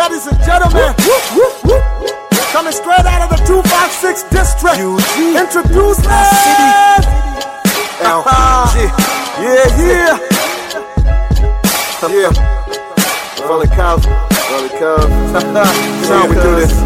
Ladies and gentlemen, coming straight out of the 256 district, introduce my city. Yeah. Rolling Cubs. That's how we do this.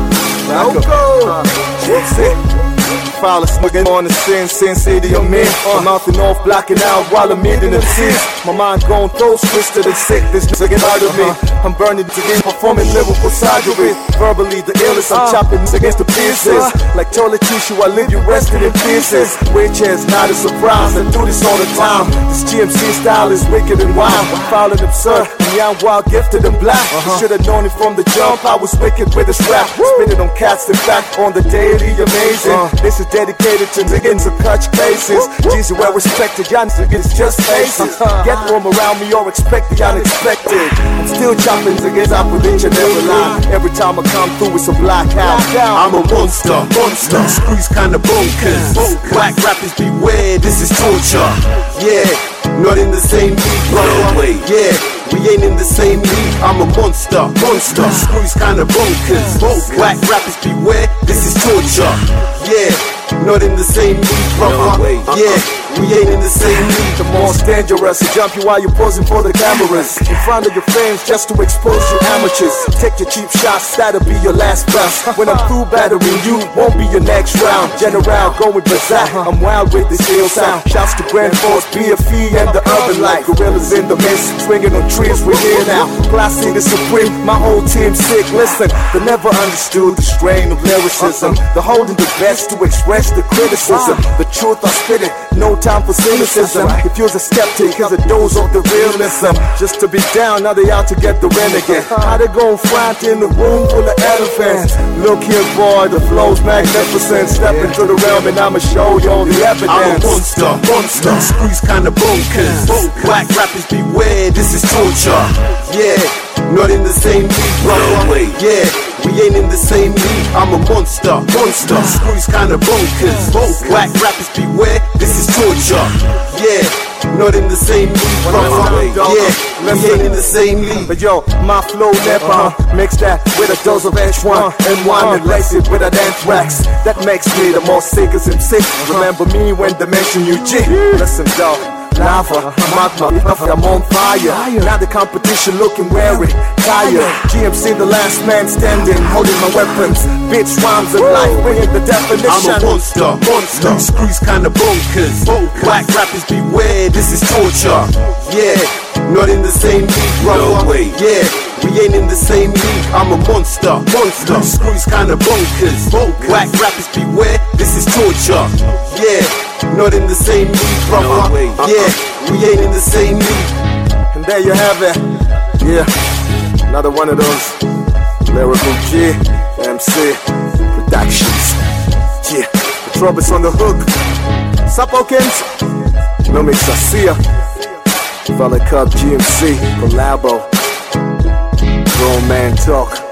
File a smuggin' on the sin city I'm in. I'm out and off blocking out while I'm eating the tears. My mind going throws twisted and sick, this nigga out of me. I'm burning to get performing lyrical surgery. Verbally the illest, I'm chopping against the pieces. Like toilet tissue, I leave you resting in pieces. Wheelchairs, not a surprise, I do this all the time. This GMC style is wicked and wild. I'm foul and absurd, I'm young, wild, gifted and black. You should've known it from the jump, I was wicked with this rap. Spinning on cats, in fact, on the daily, amazing. This is dedicated to niggas who catch cases. G's well respected, y'all niggas just faces. Get warm around me or expect the unexpected. I'm still chopping niggas up with each and every line. Every time I come through it's a blackout. I'm a monster. Screws kinda bonkers. Whack rappers beware, this is torture. Yeah, not in the same league, brother. Yeah, we ain't in the same league. I'm a monster. Screws kinda bonkers. Whack rappers beware, this is torture. Yeah, not in the same league, brother. Yeah, we ain't in the same league. The most dangerous, I jump you while you're posing for the cameras. In front of your fans just to expose you amateurs. Take your cheap shots, that'll be your last bust. When I'm through battering you, won't be your next round. General going berserk, I'm wild with this ill sound. Shouts to Grand Force, BFE and the urban light. Gorillas in the mist, swinging on trees, we're here now. Classy the supreme, my whole team sick. Listen, they never understood the strain of lyricism. They're holding the best to express the criticism. The truth I spit it, no time for cynicism. If you're a skeptic, here's a dose of the realism. Just to be down, now they out to get the renegade. How they gon' front in the room full of elephants? Look here, boy, the flow's magnificent. Step into the realm and I'ma show you all the evidence. I'm a monster. Screws kinda bonkers. Whack rappers beware, this is torture. Yeah, not in the same league, brother. Yeah, we ain't in the same league. I'm a monster. Screws kinda bonkers. Whack rappers beware, this is torture. Yeah, not in the same league, brother. Yeah, we ain't in the same league. But yo, my flow never mix that with a dose of H1 and one and lace it with an anthrax. That makes me the most sickest and sick. Remember me when they mention you, G. Listen, dog. Lava, magma, I'm on fire. Now the competition looking wary, tired. GMC the last man standing, holding my weapons. Bitch, rhymes and life, bringing the definition. I'm a monster. Screws kinda bonkers. Whack rappers beware, this is torture. Yeah, not in the same league, brother. Yeah, we ain't in the same league. I'm a monster. Screws kinda bonkers. Whack rappers beware, this is torture. Yeah, not in the same league, brother. Yeah, we ain't in the same league. And there you have it. Yeah, another one of those lyrical G MC Productions. Yeah, the trumpet's on the hook. Sapokins, no mix Asia. Fella Cup GMC collabo. Grown man talk.